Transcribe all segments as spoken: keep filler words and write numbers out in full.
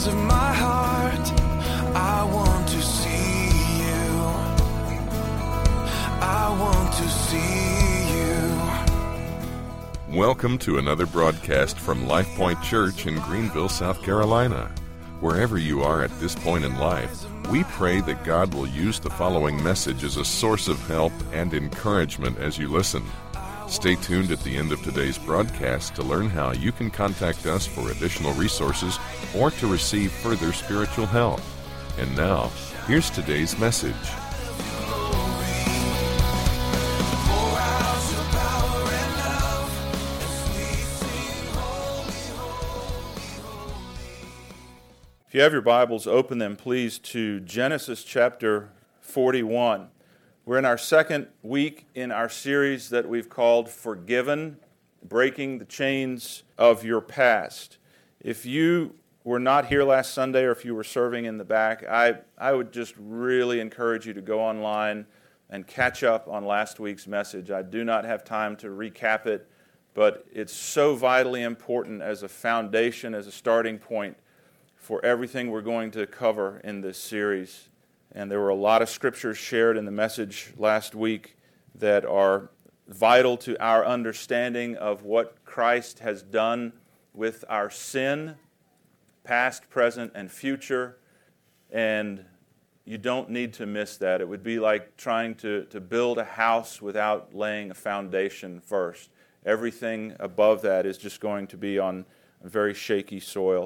eyes of my heart, I want to see you. I want to see you. Welcome to another broadcast from Life Point Church in Greenville, South Carolina. Wherever you are at this point in life, we pray that God will use the following message as a source of help and encouragement as you listen. Stay tuned at the end of today's broadcast to learn how you can contact us for additional resources or to receive further spiritual help. And now, here's today's message. If you have your Bibles, open them please to Genesis chapter forty-one. We're in our second week in our series that we've called Forgiven, Breaking the Chains of Your Past. If you were not here last Sunday or if you were serving in the back, I, I would just really encourage you to go online and catch up on last week's message. I do not have time to recap it, but it's so vitally important as a foundation, as a starting point for everything we're going to cover in this series. And there were a lot of scriptures shared in the message last week that are vital to our understanding of what Christ has done with our sin, past, present, and future. And you don't need to miss that. It would be like trying to, to build a house without laying a foundation first. Everything above that is just going to be on very shaky soil.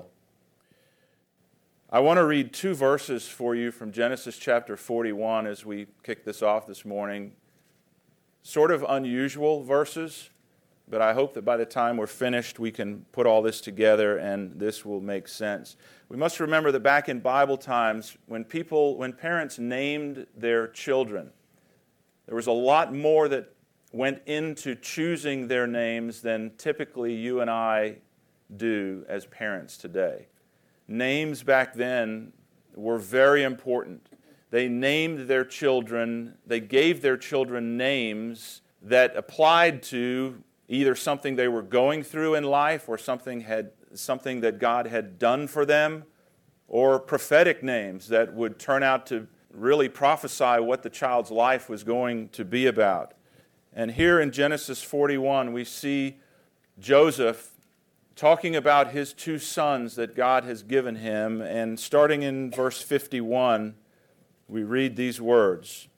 I want to read two verses for you from Genesis chapter forty-one as we kick this off this morning. Sort of unusual verses, but I hope that by the time we're finished we can put all this together and this will make sense. We must remember that back in Bible times, when people, when parents named their children, there was a lot more that went into choosing their names than typically you and I do as parents today. Names back then were very important. They named their children, they gave their children names that applied to either something they were going through in life or something had something that God had done for them, or prophetic names that would turn out to really prophesy what the child's life was going to be about. And here in Genesis forty-one, we see Joseph talking about his two sons that God has given him, and starting in verse fifty-one, we read these words.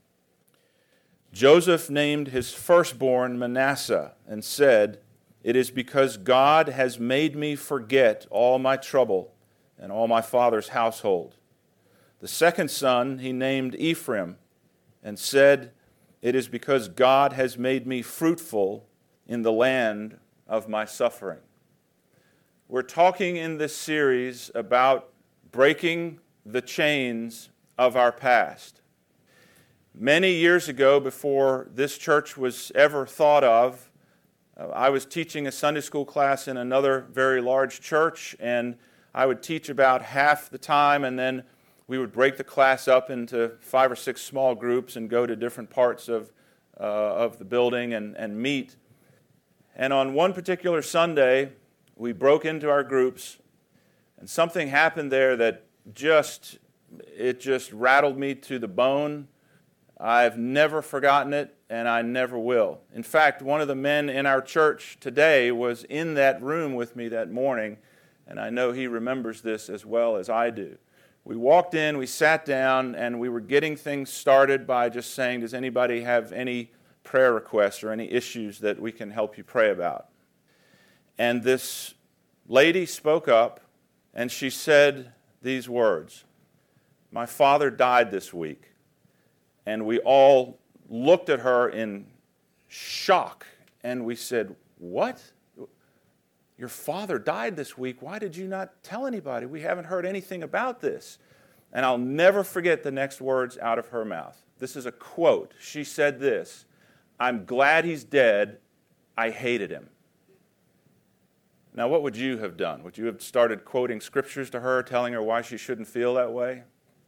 Joseph named his firstborn Manasseh and said, "It is because God has made me forget all my trouble and all my father's household." The second son he named Ephraim and said, "It is because God has made me fruitful in the land of my suffering." We're talking in this series about breaking the chains of our past. Many years ago, before this church was ever thought of, uh, I was teaching a Sunday school class in another very large church, and I would teach about half the time, and then we would break the class up into five or six small groups and go to different parts of, uh, of the building and, and meet. And on one particular Sunday, we broke into our groups, and something happened there that just, it just rattled me to the bone. I've never forgotten it, and I never will. In fact, one of the men in our church today was in that room with me that morning, and I know he remembers this as well as I do. We walked in, we sat down, and we were getting things started by just saying, does anybody have any prayer requests or any issues that we can help you pray about? And this lady spoke up, and she said these words, "My father died this week." And we all looked at her in shock, and we said, "What? Your father died this week? Why did you not tell anybody? We haven't heard anything about this." And I'll never forget the next words out of her mouth. This is a quote. She said this, "I'm glad he's dead. I hated him." Now, what would you have done? Would you have started quoting scriptures to her, telling her why she shouldn't feel that way?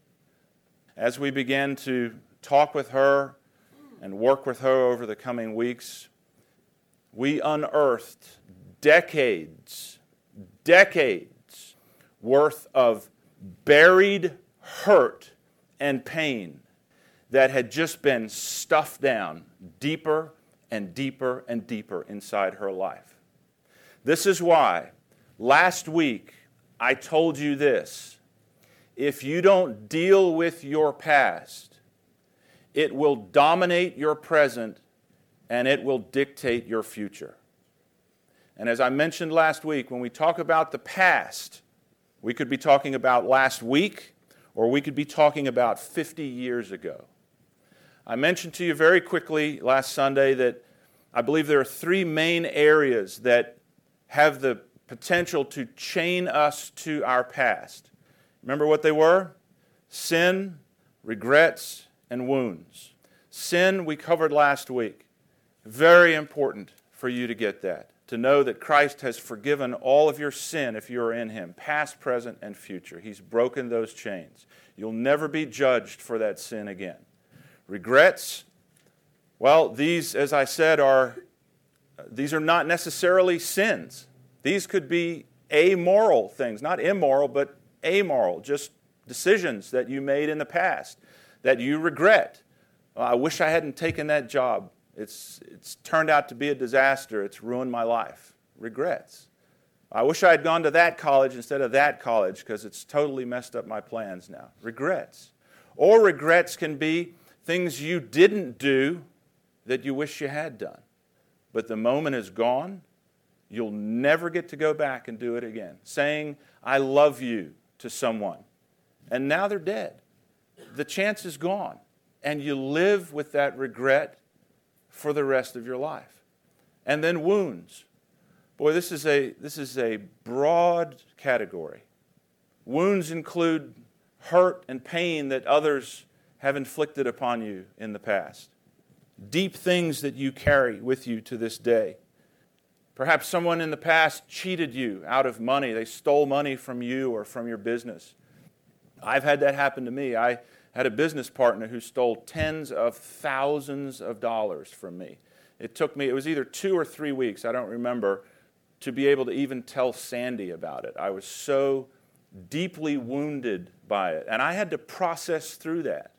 As we began to talk with her and work with her over the coming weeks, we unearthed decades, decades worth of buried hurt and pain that had just been stuffed down deeper and deeper and deeper inside her life. This is why last week I told you this: if you don't deal with your past, it will dominate your present and it will dictate your future. And as I mentioned last week, when we talk about the past, we could be talking about last week, or we could be talking about fifty years ago. I mentioned to you very quickly last Sunday that I believe there are three main areas that have the potential to chain us to our past. Remember what they were? Sin, regrets, and wounds. Sin we covered last week. Very important for you to get that, to know that Christ has forgiven all of your sin if you are in Him, past, present, and future. He's broken those chains. You'll never be judged for that sin again. Regrets, well, these, as I said, are these are not necessarily sins. These could be amoral things, not immoral, but amoral, just decisions that you made in the past that you regret. Well, I wish I hadn't taken that job. It's, it's turned out to be a disaster. It's ruined my life. Regrets. I wish I had gone to that college instead of that college because it's totally messed up my plans now. Regrets. Or regrets can be things you didn't do that you wish you had done. But the moment is gone. You'll never get to go back and do it again. Saying, I love you to someone. And now they're dead. The chance is gone. And you live with that regret for the rest of your life. And then wounds. Boy, this is a, this is a broad category. Wounds include hurt and pain that others have inflicted upon you in the past. Deep things that you carry with you to this day. Perhaps someone in the past cheated you out of money. They stole money from you or from your business. I've had that happen to me. I had a business partner who stole tens of thousands of dollars from me. It took me, it was either two or three weeks, I don't remember, to be able to even tell Sandy about it. I was so deeply wounded by it, and I had to process through that.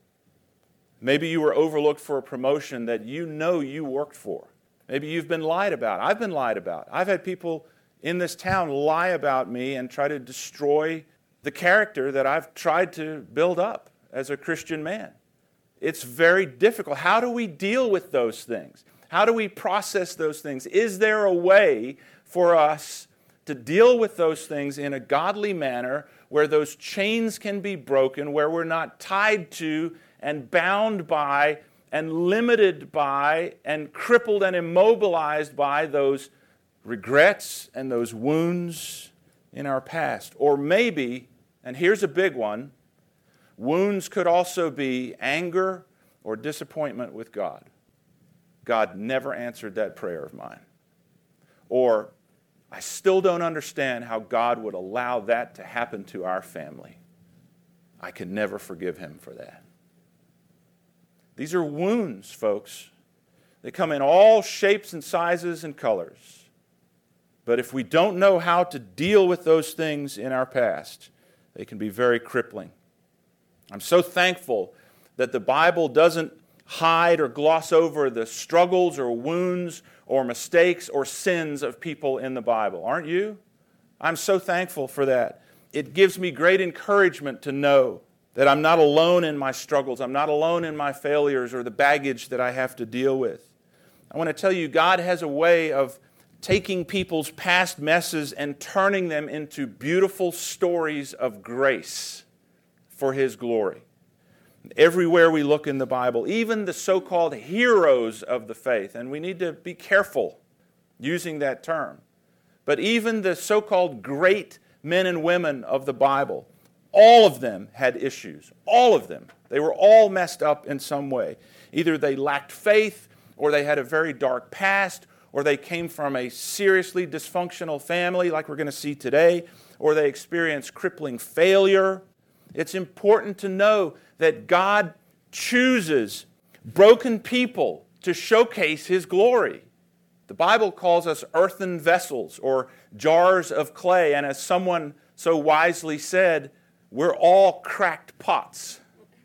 Maybe you were overlooked for a promotion that you know you worked for. Maybe you've been lied about. I've been lied about. I've had people in this town lie about me and try to destroy the character that I've tried to build up as a Christian man. It's very difficult. How do we deal with those things? How do we process those things? Is there a way for us to deal with those things in a godly manner where those chains can be broken, where we're not tied to and bound by and limited by and crippled and immobilized by those regrets and those wounds in our past? Or maybe, and here's a big one, wounds could also be anger or disappointment with God. God never answered that prayer of mine. Or, I still don't understand how God would allow that to happen to our family. I can never forgive Him for that. These are wounds, folks. They come in all shapes and sizes and colors. But if we don't know how to deal with those things in our past, they can be very crippling. I'm so thankful that the Bible doesn't hide or gloss over the struggles or wounds or mistakes or sins of people in the Bible. Aren't you? I'm so thankful for that. It gives me great encouragement to know that I'm not alone in my struggles. I'm not alone in my failures or the baggage that I have to deal with. I want to tell you, God has a way of taking people's past messes and turning them into beautiful stories of grace for His glory. Everywhere we look in the Bible, even the so-called heroes of the faith, and we need to be careful using that term, but even the so-called great men and women of the Bible, all of them had issues. All of them. They were all messed up in some way. Either they lacked faith, or they had a very dark past, or they came from a seriously dysfunctional family like we're going to see today, or they experienced crippling failure. It's important to know that God chooses broken people to showcase His glory. The Bible calls us earthen vessels or jars of clay, and as someone so wisely said, we're all cracked pots.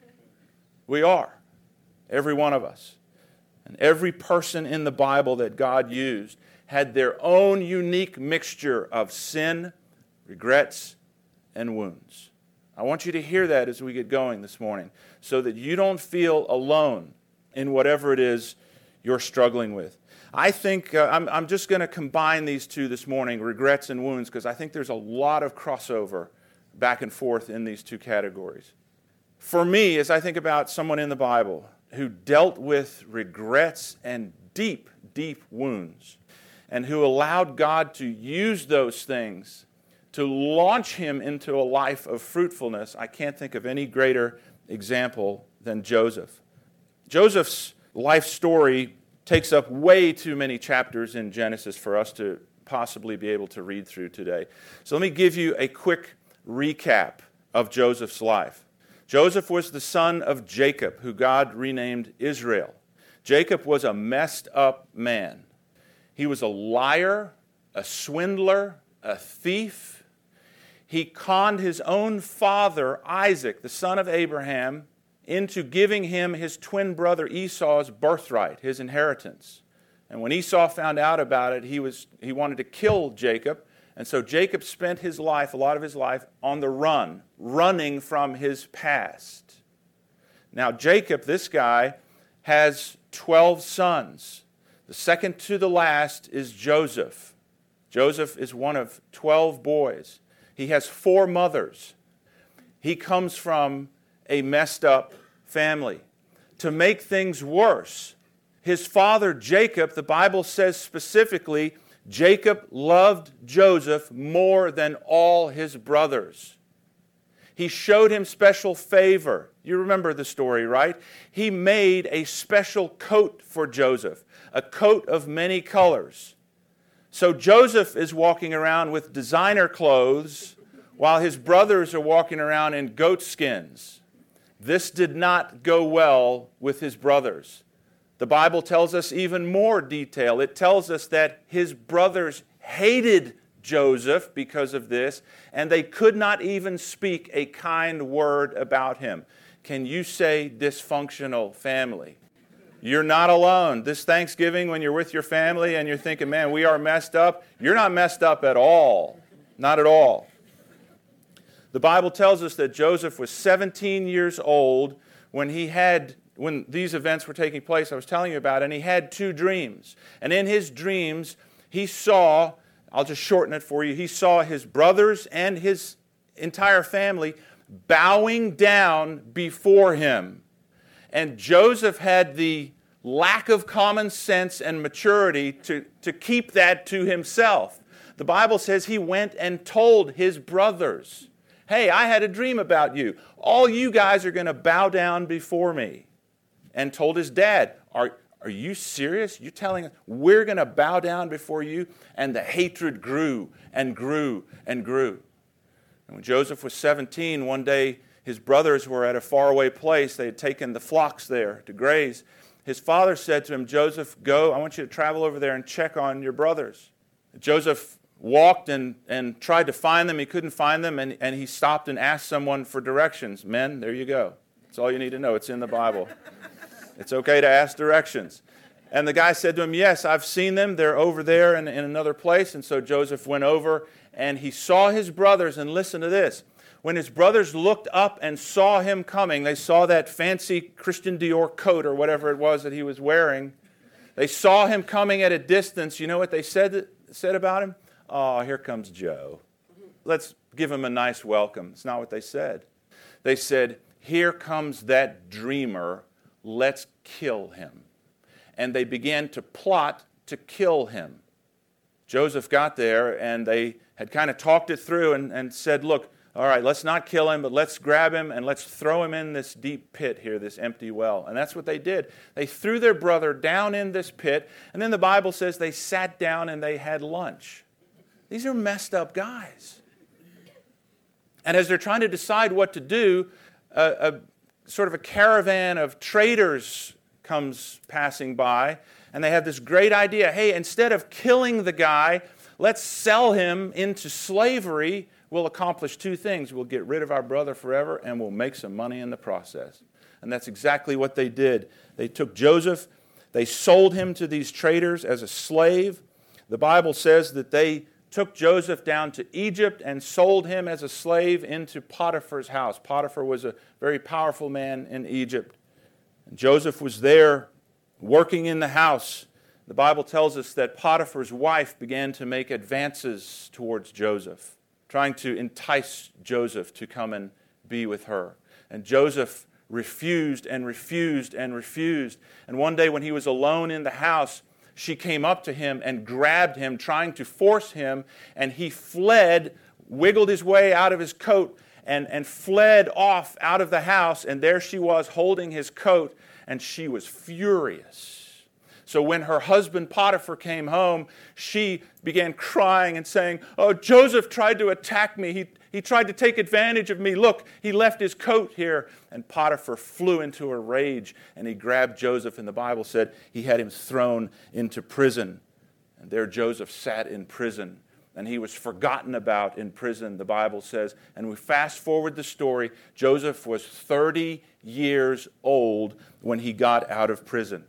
We are. Every one of us. And every person in the Bible that God used had their own unique mixture of sin, regrets, and wounds. I want you to hear that as we get going this morning, so that you don't feel alone in whatever it is you're struggling with. I think uh, I'm, I'm just going to combine these two this morning, regrets and wounds, because I think there's a lot of crossover back and forth in these two categories. For me, as I think about someone in the Bible who dealt with regrets and deep, deep wounds, and who allowed God to use those things to launch him into a life of fruitfulness, I can't think of any greater example than Joseph. Joseph's life story takes up way too many chapters in Genesis for us to possibly be able to read through today. So let me give you a quick recap of Joseph's life. Joseph was the son of Jacob, who God renamed Israel. Jacob was a messed up man. He was a liar, a swindler, a thief. He conned his own father, Isaac, the son of Abraham, into giving him his twin brother Esau's birthright, his inheritance. And when Esau found out about it, he was he wanted to kill Jacob. And so Jacob spent his life, a lot of his life, on the run, running from his past. Now Jacob, this guy, has twelve sons. The second to the last is Joseph. Joseph is one of twelve boys. He has four mothers. He comes from a messed up family. To make things worse, his father Jacob, the Bible says specifically, Jacob loved Joseph more than all his brothers. He showed him special favor. You remember the story, right? He made a special coat for Joseph, a coat of many colors. So Joseph is walking around with designer clothes while his brothers are walking around in goat skins. This did not go well with his brothers. The Bible tells us even more detail. It tells us that his brothers hated Joseph because of this, and they could not even speak a kind word about him. Can you say dysfunctional family? You're not alone. This Thanksgiving, when you're with your family and you're thinking, man, we are messed up, you're not messed up at all. Not at all. The Bible tells us that Joseph was seventeen years old when he had when these events were taking place I was telling you about, and he had two dreams. And in his dreams, he saw, I'll just shorten it for you, he saw his brothers and his entire family bowing down before him. And Joseph had the lack of common sense and maturity to, to keep that to himself. The Bible says he went and told his brothers, hey, I had a dream about you. All you guys are going to bow down before me. And told his dad, are, are you serious? You're telling us we're going to bow down before you? And the hatred grew and grew and grew. And when Joseph was seventeen, one day his brothers were at a faraway place. They had taken the flocks there to graze. His father said to him, Joseph, go, I want you to travel over there and check on your brothers. Joseph walked and, and tried to find them. He couldn't find them, and, and he stopped and asked someone for directions. Men, there you go. That's all you need to know. It's in the Bible. It's okay to ask directions. And the guy said to him, yes, I've seen them. They're over there in, in another place. And so Joseph went over, and he saw his brothers, and listen to this. When his brothers looked up and saw him coming, they saw that fancy Christian Dior coat or whatever it was that he was wearing. They saw him coming at a distance. You know what they said, said about him? Oh, here comes Joe. Let's give him a nice welcome. It's not what they said. They said, here comes that dreamer. Let's kill him. And they began to plot to kill him. Joseph got there, and they had kind of talked it through and, and said, look, all right, let's not kill him, but let's grab him and let's throw him in this deep pit here, this empty well. And that's what they did. They threw their brother down in this pit, and then the Bible says they sat down and they had lunch. These are messed up guys. And as they're trying to decide what to do, a, a sort of a caravan of traders comes passing by, and they have this great idea. Hey, instead of killing the guy, let's sell him into slavery we'll accomplish two things. We'll get rid of our brother forever, and we'll make some money in the process. And that's exactly what they did. They took Joseph, they sold him to these traders as a slave. The Bible says that they took Joseph down to Egypt and sold him as a slave into Potiphar's house. Potiphar was a very powerful man in Egypt. And Joseph was there working in the house. The Bible tells us that Potiphar's wife began to make advances towards Joseph, trying to entice Joseph to come and be with her. And Joseph refused and refused and refused. And one day when he was alone in the house, she came up to him and grabbed him, trying to force him, and he fled, wiggled his way out of his coat, and, and fled off out of the house, and there she was holding his coat, and she was furious. So when her husband Potiphar came home, she began crying and saying, "Oh, Joseph tried to attack me. He, he tried to take advantage of me. Look, he left his coat here." And Potiphar flew into a rage, and he grabbed Joseph, and the Bible said he had him thrown into prison. And there Joseph sat in prison, and he was forgotten about in prison, the Bible says. And we fast forward the story. Joseph was thirty years old when he got out of prison.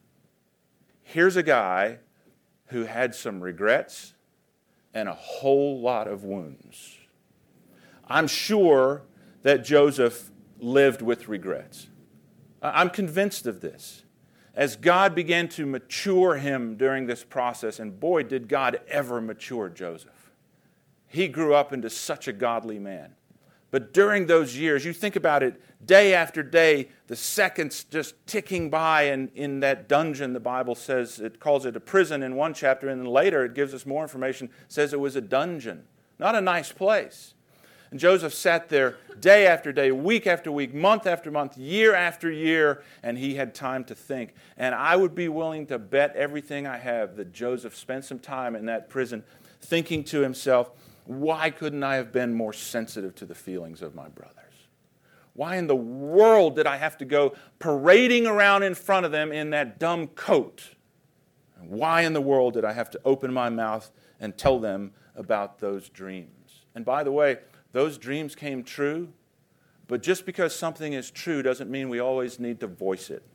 Here's a guy who had some regrets and a whole lot of wounds. I'm sure that Joseph lived with regrets. I'm convinced of this. As God began to mature him during this process, and boy, did God ever mature Joseph. He grew up into such a godly man. But during those years, you think about it, day after day, the seconds just ticking by, and in that dungeon, the Bible says, it calls it a prison in one chapter, and then later it gives us more information, says it was a dungeon. Not a nice place. And Joseph sat there day after day, week after week, month after month, year after year, and he had time to think. And I would be willing to bet everything I have that Joseph spent some time in that prison thinking to himself, why couldn't I have been more sensitive to the feelings of my brothers? Why in the world did I have to go parading around in front of them in that dumb coat? And why in the world did I have to open my mouth and tell them about those dreams? And by the way, those dreams came true, but just because something is true doesn't mean we always need to voice it.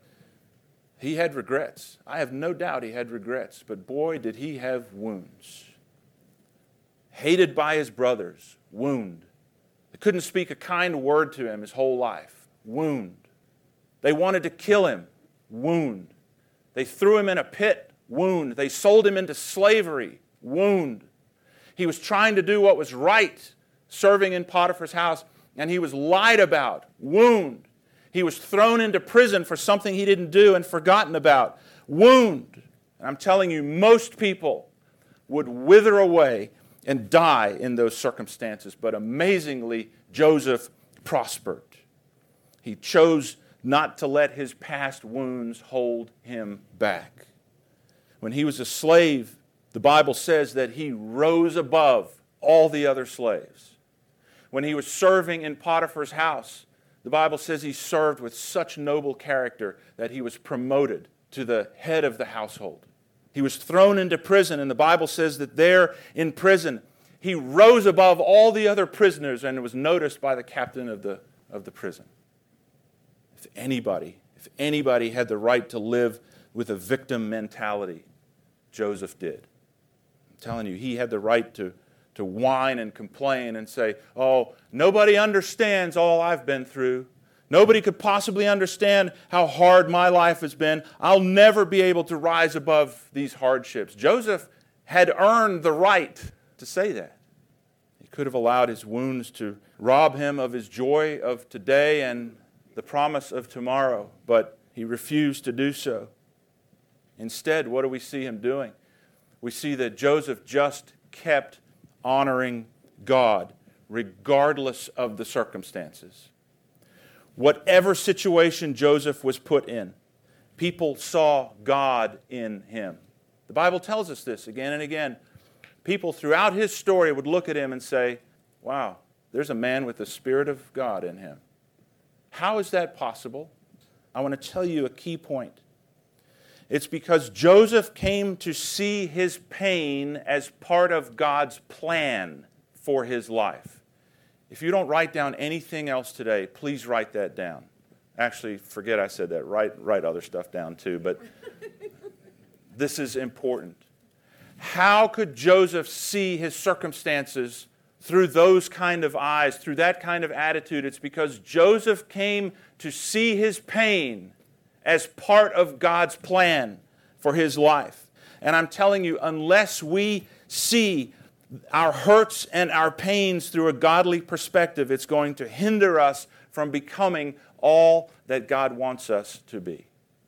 He had regrets. I have no doubt he had regrets, but boy, did he have wounds. Hated by his brothers, wound. They couldn't speak a kind word to him his whole life, wound. They wanted to kill him, wound. They threw him in a pit, wound. They sold him into slavery, wound. He was trying to do what was right, serving in Potiphar's house, and he was lied about, wound. He was thrown into prison for something he didn't do and forgotten about, wound. And I'm telling you, most people would wither away and die in those circumstances. But amazingly, Joseph prospered. He chose not to let his past wounds hold him back. When he was a slave, the Bible says that he rose above all the other slaves. When he was serving in Potiphar's house, the Bible says he served with such noble character that he was promoted to the head of the household. He was thrown into prison, and the Bible says that there in prison, he rose above all the other prisoners and was noticed by the captain of the, of the prison. If anybody, if anybody had the right to live with a victim mentality, Joseph did. I'm telling you, he had the right to, to whine and complain and say, oh, nobody understands all I've been through. Nobody could possibly understand how hard my life has been. I'll never be able to rise above these hardships. Joseph had earned the right to say that. He could have allowed his wounds to rob him of his joy of today and the promise of tomorrow, but he refused to do so. Instead, what do we see him doing? We see that Joseph just kept honoring God regardless of the circumstances. Whatever situation Joseph was put in, people saw God in him. The Bible tells us this again and again. People throughout his story would look at him and say, wow, there's a man with the Spirit of God in him. How is that possible? I want to tell you a key point. It's because Joseph came to see his pain as part of God's plan for his life. If you don't write down anything else today, please write that down. Actually, forget I said that. Write, write other stuff down too, but this is important. How could Joseph see his circumstances through those kind of eyes, through that kind of attitude? It's because Joseph came to see his pain as part of God's plan for his life. And I'm telling you, unless we see our hurts and our pains through a godly perspective, it's going to hinder us from becoming all that God wants us to be.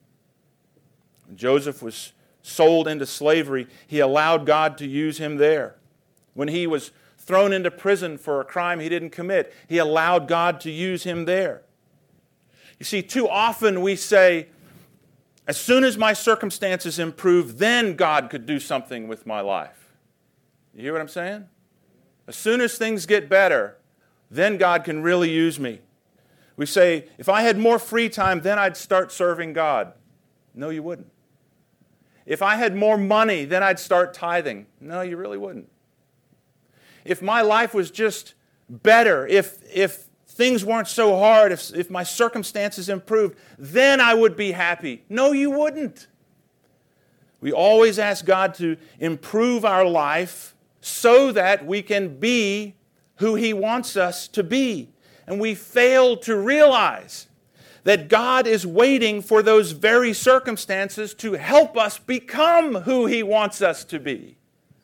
When Joseph was sold into slavery, he allowed God to use him there. When he was thrown into prison for a crime he didn't commit, he allowed God to use him there. You see, too often we say, as soon as my circumstances improve, then God could do something with my life. You hear what I'm saying? As soon as things get better, then God can really use me. We say, if I had more free time, then I'd start serving God. No, you wouldn't. If I had more money, then I'd start tithing. No, you really wouldn't. If my life was just better, if, if things weren't so hard, if, if my circumstances improved, then I would be happy. No, you wouldn't. We always ask God to improve our life so that we can be who He wants us to be. And we fail to realize that God is waiting for those very circumstances to help us become who He wants us to be.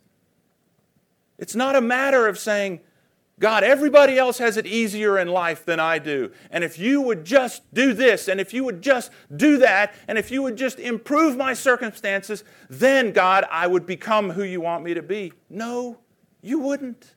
It's not a matter of saying, God, everybody else has it easier in life than I do. And if you would just do this, and if you would just do that, and if you would just improve my circumstances, then, God, I would become who you want me to be. No, you wouldn't.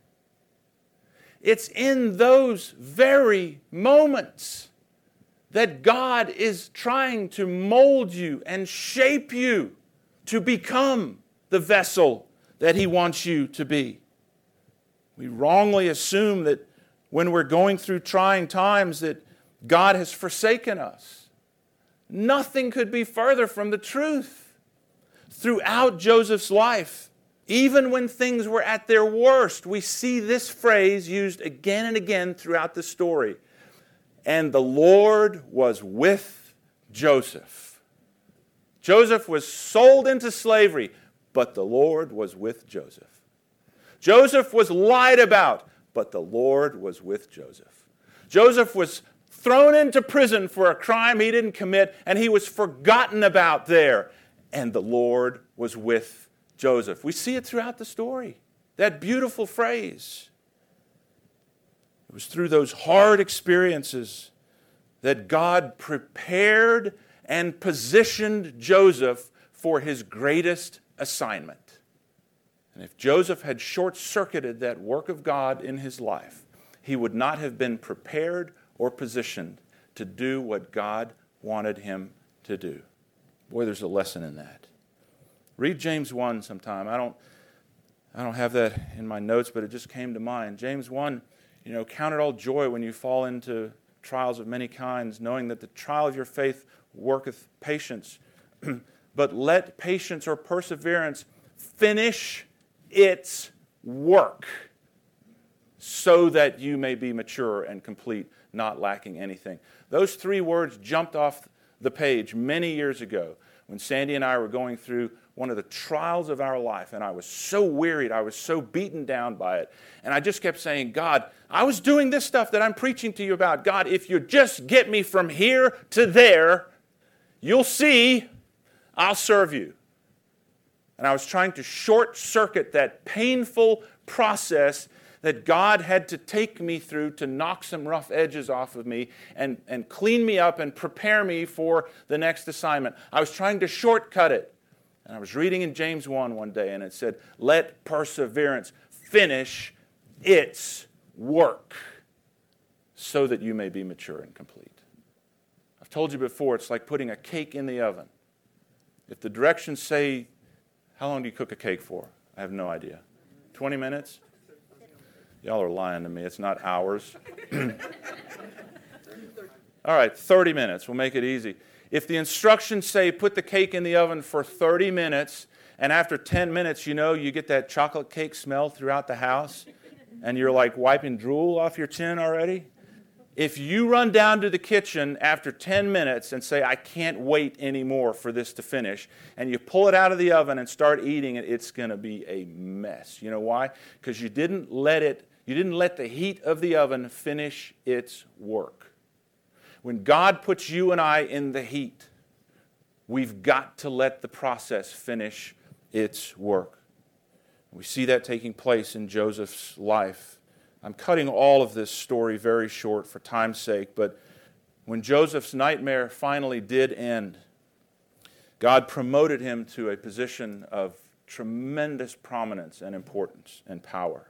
It's in those very moments that God is trying to mold you and shape you to become the vessel that He wants you to be. We wrongly assume that when we're going through trying times that God has forsaken us. Nothing could be further from the truth. Throughout Joseph's life, even when things were at their worst, we see this phrase used again and again throughout the story. And the Lord was with Joseph. Joseph was sold into slavery, but the Lord was with Joseph. Joseph was lied about, but the Lord was with Joseph. Joseph was thrown into prison for a crime he didn't commit, and he was forgotten about there. And the Lord was with Joseph. We see it throughout the story. That beautiful phrase. It was through those hard experiences that God prepared and positioned Joseph for his greatest assignment. And if Joseph had short-circuited that work of God in his life, he would not have been prepared or positioned to do what God wanted him to do. Boy, there's a lesson in that. Read James one sometime. I don't, I don't have that in my notes, but it just came to mind. James one, you know, count it all joy when you fall into trials of many kinds, knowing that the trial of your faith worketh patience. But let patience or perseverance finish its work, so that you may be mature and complete, not lacking anything. Those three words jumped off the page many years ago when Sandy and I were going through one of the trials of our life, and I was so wearied, I was so beaten down by it. And I just kept saying, God, I was doing this stuff that I'm preaching to you about. God, if you just get me from here to there, you'll see, I'll serve you. And I was trying to short-circuit that painful process that God had to take me through to knock some rough edges off of me and, and clean me up and prepare me for the next assignment. I was trying to shortcut it. And I was reading in James one one day, and it said, let perseverance finish its work so that you may be mature and complete. I've told you before, it's like putting a cake in the oven. If the directions say, how long do you cook a cake for? I have no idea. twenty minutes? Y'all are lying to me. It's not hours. All right, thirty minutes. We'll make it easy. If the instructions say put the cake in the oven for thirty minutes, and after ten minutes, you know, you get that chocolate cake smell throughout the house, and you're like wiping drool off your chin already. If you run down to the kitchen after ten minutes and say, I can't wait anymore for this to finish, and you pull it out of the oven and start eating it, it's going to be a mess. You know why? Because you didn't let it, you didn't let the heat of the oven finish its work. When God puts you and I in the heat, we've got to let the process finish its work. We see that taking place in Joseph's life. I'm cutting all of this story very short for time's sake, but when Joseph's nightmare finally did end, God promoted him to a position of tremendous prominence and importance and power.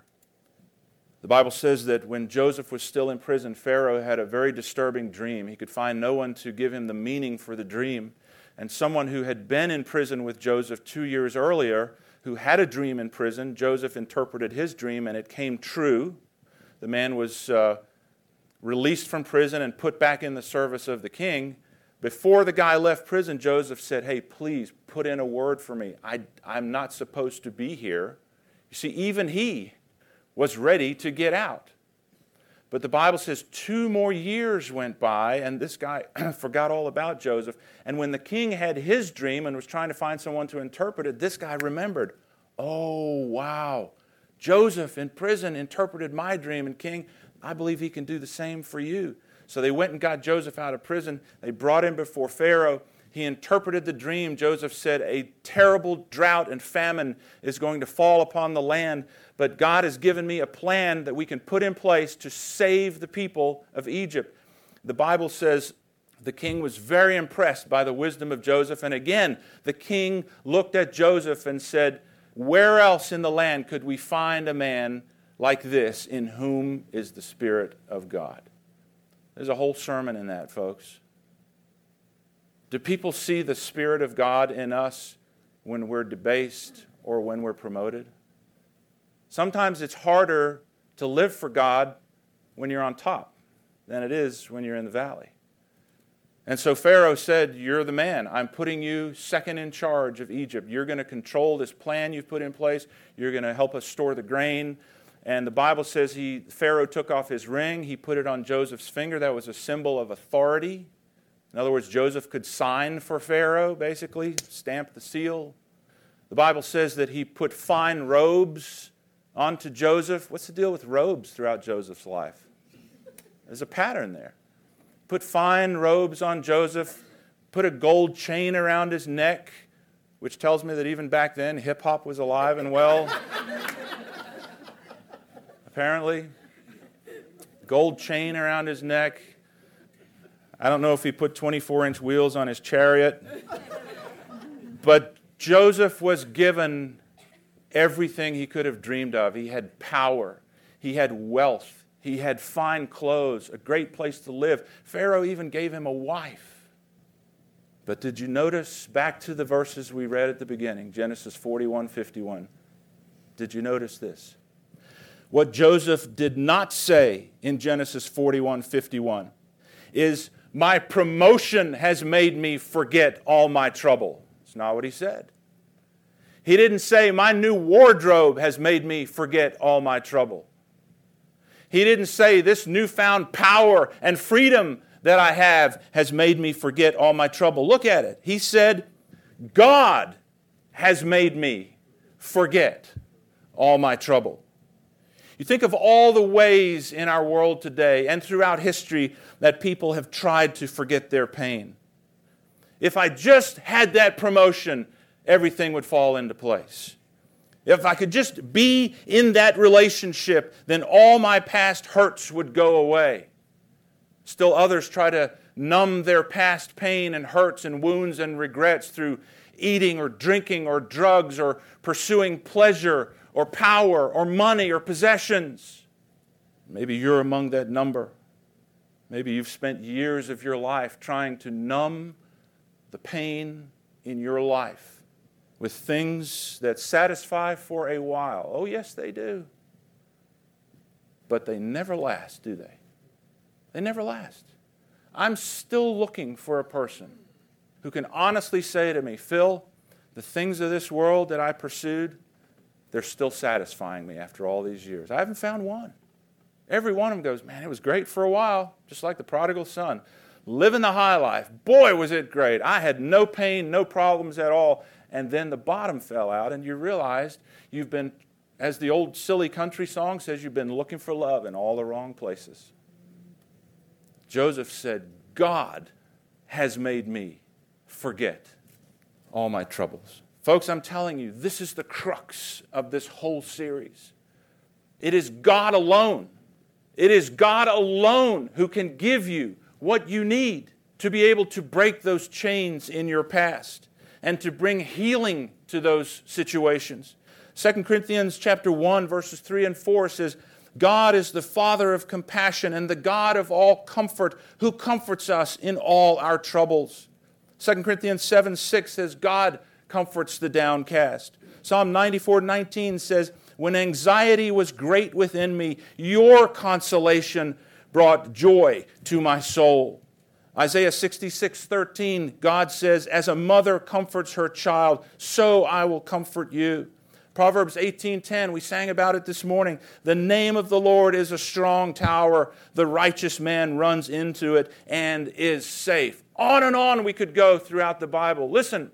The Bible says that when Joseph was still in prison, Pharaoh had a very disturbing dream. He could find no one to give him the meaning for the dream. And someone who had been in prison with Joseph two years earlier, who had a dream in prison, Joseph interpreted his dream and it came true. The man was uh, released from prison and put back in the service of the king. Before the guy left prison, Joseph said, hey, please put in a word for me. I, I'm not supposed to be here. You see, even he was ready to get out. But the Bible says two more years went by, and this guy forgot all about Joseph. And when the king had his dream and was trying to find someone to interpret it, this guy remembered, oh, wow. Joseph in prison interpreted my dream, and king, I believe he can do the same for you. So they went and got Joseph out of prison. They brought him before Pharaoh. He interpreted the dream. Joseph said, a terrible drought and famine is going to fall upon the land, but God has given me a plan that we can put in place to save the people of Egypt. The Bible says the king was very impressed by the wisdom of Joseph, and again, the king looked at Joseph and said, where else in the land could we find a man like this in whom is the Spirit of God? There's a whole sermon in that, folks. Do people see the Spirit of God in us when we're debased or when we're promoted? Sometimes it's harder to live for God when you're on top than it is when you're in the valley. And so Pharaoh said, you're the man. I'm putting you second in charge of Egypt. You're going to control this plan you've put in place. You're going to help us store the grain. And the Bible says he Pharaoh took off his ring. He put it on Joseph's finger. That was a symbol of authority. In other words, Joseph could sign for Pharaoh, basically, stamp the seal. The Bible says that he put fine robes onto Joseph. What's the deal with robes throughout Joseph's life? There's a pattern there. Put fine robes on Joseph, put a gold chain around his neck, which tells me that even back then hip-hop was alive and well. Apparently. Gold chain around his neck. I don't know if he put twenty-four inch wheels on his chariot. But Joseph was given everything he could have dreamed of. He had power. He had wealth. He had fine clothes, a great place to live. Pharaoh even gave him a wife. But did you notice, back to the verses we read at the beginning, Genesis forty-one fifty-one, did you notice this? What Joseph did not say in Genesis forty-one fifty-one is, my promotion has made me forget all my trouble. It's not what he said. He didn't say, my new wardrobe has made me forget all my trouble. He didn't say, this newfound power and freedom that I have has made me forget all my trouble. Look at it. He said, God has made me forget all my trouble. You think of all the ways in our world today and throughout history that people have tried to forget their pain. If I just had that promotion, everything would fall into place. If I could just be in that relationship, then all my past hurts would go away. Still others try to numb their past pain and hurts and wounds and regrets through eating or drinking or drugs or pursuing pleasure or power or money or possessions. Maybe you're among that number. Maybe you've spent years of your life trying to numb the pain in your life with things that satisfy for a while. Oh, yes, they do. But they never last, do they? They never last. I'm still looking for a person who can honestly say to me, Phil, the things of this world that I pursued, they're still satisfying me after all these years. I haven't found one. Every one of them goes, man, it was great for a while, just like the prodigal son. Living the high life. Boy, was it great. I had no pain, no problems at all. And then the bottom fell out, and you realized you've been, as the old silly country song says, you've been looking for love in all the wrong places. Joseph said, God has made me forget all my troubles. Folks, I'm telling you, this is the crux of this whole series. It is God alone. It is God alone who can give you what you need to be able to break those chains in your past and to bring healing to those situations. Second Corinthians chapter one, verses three and four says, God is the Father of compassion and the God of all comfort, who comforts us in all our troubles. Second Corinthians seven six says, God comforts the downcast. Psalm ninety-four nineteen says, when anxiety was great within me, your consolation brought joy to my soul. Isaiah sixty-six thirteen, God says, as a mother comforts her child, so I will comfort you. Proverbs eighteen ten, we sang about it this morning. The name of the Lord is a strong tower. The righteous man runs into it and is safe. On and on we could go throughout the Bible. Listen,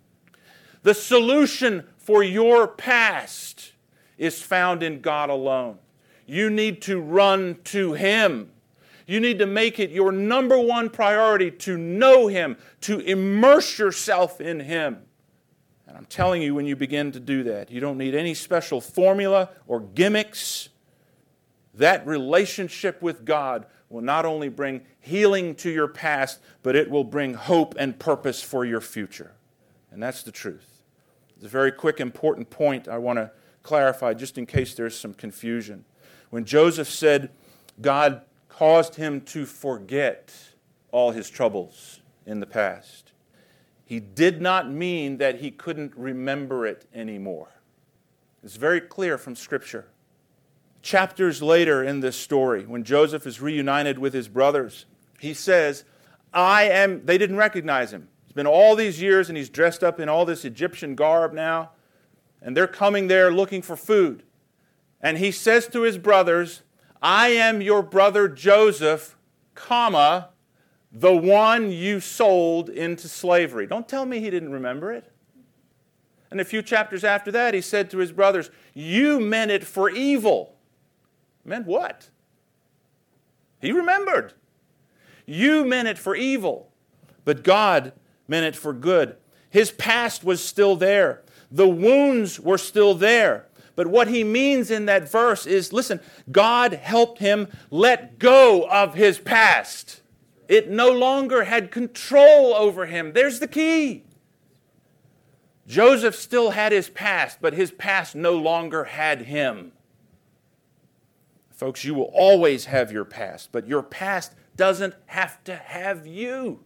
the solution for your past is found in God alone. You need to run to Him. You need to make it your number one priority to know Him, to immerse yourself in Him. And I'm telling you, when you begin to do that, you don't need any special formula or gimmicks. That relationship with God will not only bring healing to your past, but it will bring hope and purpose for your future. And that's the truth. It's a very quick, important point I want to clarify just in case there's some confusion. When Joseph said God caused him to forget all his troubles in the past, he did not mean that he couldn't remember it anymore. It's very clear from Scripture. Chapters later in this story, when Joseph is reunited with his brothers, he says, I am, they didn't recognize him. It's been all these years and he's dressed up in all this Egyptian garb now. And they're coming there looking for food. And he says to his brothers, I am your brother Joseph, comma, the one you sold into slavery. Don't tell me he didn't remember it. And a few chapters after that, he said to his brothers, you meant it for evil. Meant what? He remembered. You meant it for evil, but God meant it for good. His past was still there. The wounds were still there. But what he means in that verse is, listen, God helped him let go of his past. It no longer had control over him. There's the key. Joseph still had his past, but his past no longer had him. Folks, you will always have your past, but your past doesn't have to have you.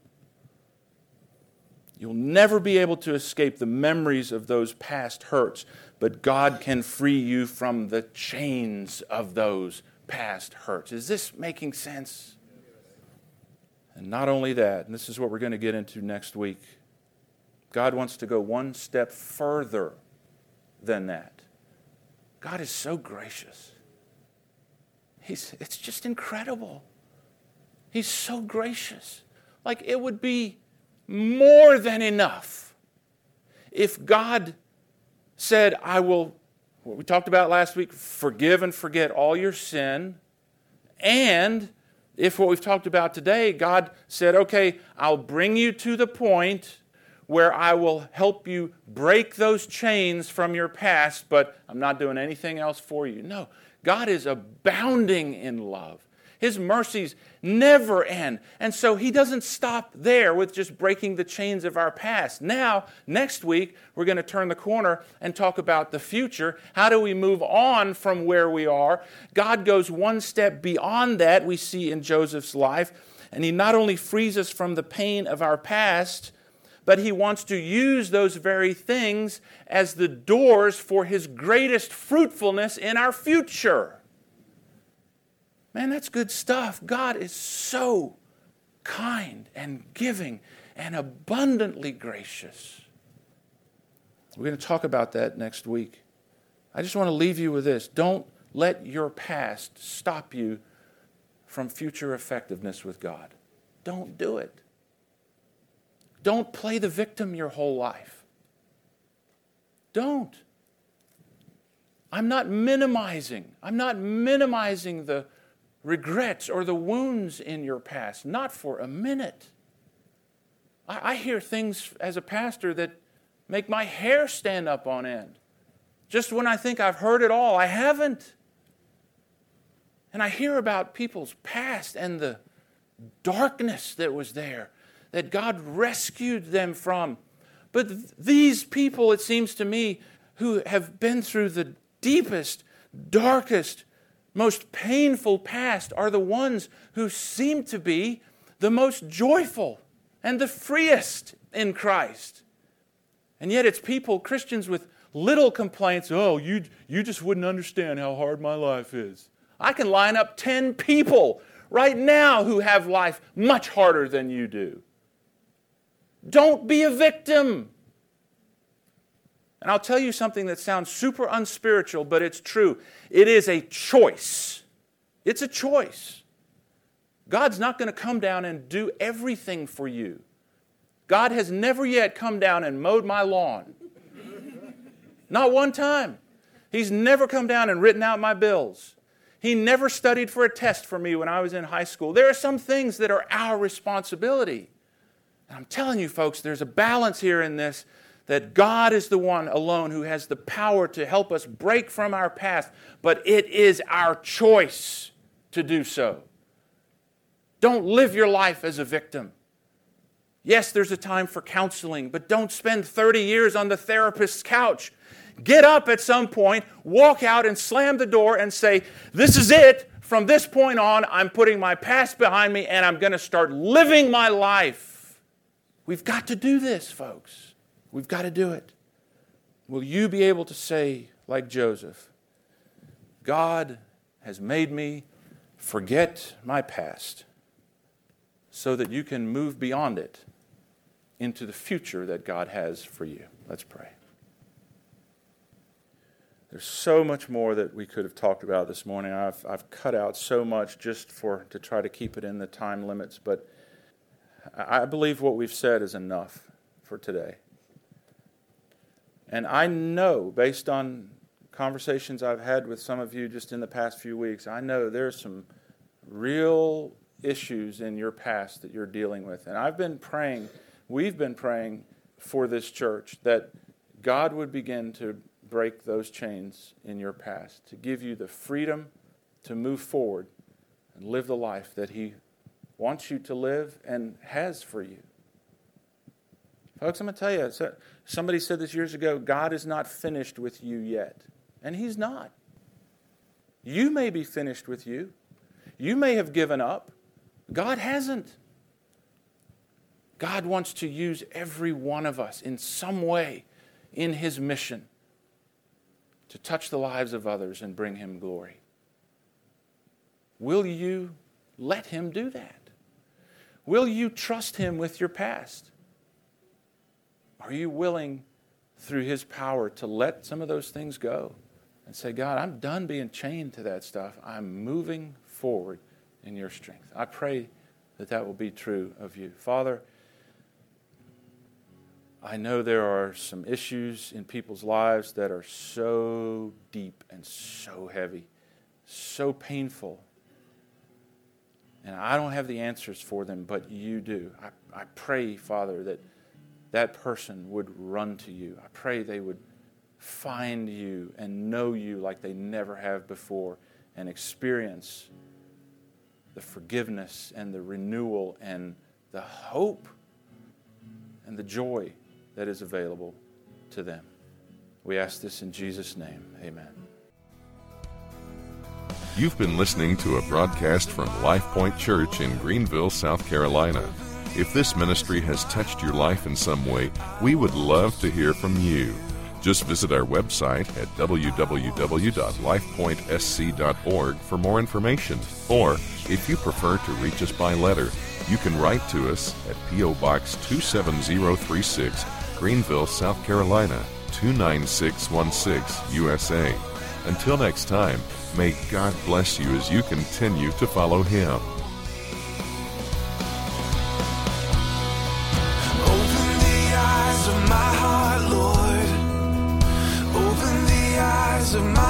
You'll never be able to escape the memories of those past hurts, but God can free you from the chains of those past hurts. Is this making sense? And not only that, and this is what we're going to get into next week, God wants to go one step further than that. God is so gracious. He's, it's just incredible. He's so gracious. Like, it would be more than enough if God said, I will, what we talked about last week, forgive and forget all your sin. And if what we've talked about today, God said, okay, I'll bring you to the point where I will help you break those chains from your past, but I'm not doing anything else for you. No, God is abounding in love. His mercies never end. And so He doesn't stop there with just breaking the chains of our past. Now, next week, we're going to turn the corner and talk about the future. How do we move on from where we are? God goes one step beyond that, we see in Joseph's life. And He not only frees us from the pain of our past, but He wants to use those very things as the doors for His greatest fruitfulness in our future. Man, that's good stuff. God is so kind and giving and abundantly gracious. We're going to talk about that next week. I just want to leave you with this. Don't let your past stop you from future effectiveness with God. Don't do it. Don't play the victim your whole life. Don't. I'm not minimizing. I'm not minimizing the regrets or the wounds in your past. Not for a minute. I, I hear things as a pastor that make my hair stand up on end. Just when I think I've heard it all, I haven't. And I hear about people's past and the darkness that was there, that God rescued them from. But th- these people, it seems to me, who have been through the deepest, darkest, most painful past are the ones who seem to be the most joyful and the freest in Christ. And yet it's people, Christians with little complaints. Oh, you, you just wouldn't understand how hard my life is. I can line up ten people right now who have life much harder than you do. Don't be a victim. And I'll tell you something that sounds super unspiritual, but it's true. It is a choice. It's a choice. God's not going to come down and do everything for you. God has never yet come down and mowed my lawn. Not one time. He's never come down and written out my bills. He never studied for a test for me when I was in high school. There are some things that are our responsibility. And I'm telling you, folks, there's a balance here in this, that God is the one alone who has the power to help us break from our past, but it is our choice to do so. Don't live your life as a victim. Yes, there's a time for counseling, but don't spend thirty years on the therapist's couch. Get up at some point, walk out and slam the door and say, this is it. From this point on, I'm putting my past behind me and I'm going to start living my life. We've got to do this, folks. We've got to do it. Will you be able to say, like Joseph, God has made me forget my past so that you can move beyond it into the future that God has for you? Let's pray. There's so much more that we could have talked about this morning. I've I've cut out so much just for to try to keep it in the time limits, but I believe what we've said is enough for today. And I know, based on conversations I've had with some of you just in the past few weeks, I know there's some real issues in your past that you're dealing with. And I've been praying, we've been praying for this church that God would begin to break those chains in your past, to give you the freedom to move forward and live the life that He wants you to live and has for you. Folks, I'm going to tell you, somebody said this years ago, God is not finished with you yet. And He's not. You may be finished with you. You may have given up. God hasn't. God wants to use every one of us in some way in His mission to touch the lives of others and bring Him glory. Will you let Him do that? Will you trust Him with your past? Are you willing, through His power, to let some of those things go and say, God, I'm done being chained to that stuff. I'm moving forward in your strength. I pray that that will be true of you. Father, I know there are some issues in people's lives that are so deep and so heavy, so painful. And I don't have the answers for them, but you do. I, I pray, Father, that that person would run to you. I pray they would find you and know you like they never have before and experience the forgiveness and the renewal and the hope and the joy that is available to them. We ask this in Jesus' name. Amen. You've been listening to a broadcast from Life Point Church in Greenville, South Carolina. If this ministry has touched your life in some way, we would love to hear from you. Just visit our website at w w w dot life point s c dot org for more information. Or, if you prefer to reach us by letter, you can write to us at P O Box two seven zero three six, Greenville, South Carolina, two nine six one six, U S A. Until next time, may God bless you as you continue to follow Him. Open the eyes of my heart, Lord. Open the eyes of my